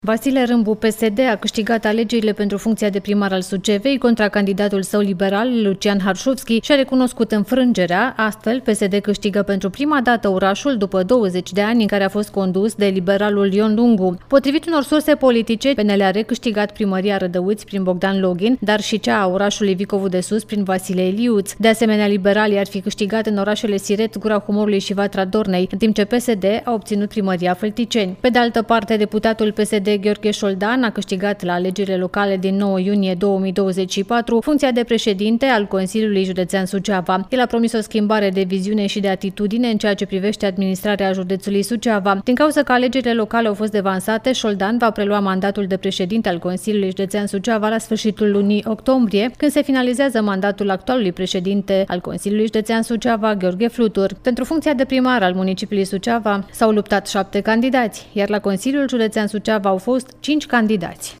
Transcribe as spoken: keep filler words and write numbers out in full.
Vasile Râmbu, P S D, a câștigat alegerile pentru funcția de primar al Sucevei contra candidatul său liberal, Lucian Harșovski, și a recunoscut înfrângerea. Astfel, P S D câștigă pentru prima dată orașul după douăzeci de ani în care a fost condus de liberalul Ion Lungu. Potrivit unor surse politice, P N L a recâștigat primăria Rădăuți prin Bogdan Login, dar și cea a orașului Vicovu de Sus prin Vasile Eliuț. De asemenea, liberalii ar fi câștigat în orașele Siret, Gura Humorului și Vatra Dornei, în timp ce P S D a obținut primăria Fălticeni. Pe de altă parte, deputatul P S D Gheorghe Șoldan a câștigat la alegerile locale din nouă iunie două mii douăzeci și patru funcția de președinte al Consiliului Județean Suceava. El a promis o schimbare de viziune și de atitudine în ceea ce privește administrarea județului Suceava. Din cauza că alegerile locale au fost devansate, Șoldan va prelua mandatul de președinte al Consiliului Județean Suceava la sfârșitul lunii octombrie, când se finalizează mandatul actualului președinte al Consiliului Județean Suceava, Gheorghe Flutur. Pentru funcția de primar al municipiului Suceava s-au luptat șapte candidați, iar la Consiliul Județean Suceava au fost cinci candidați.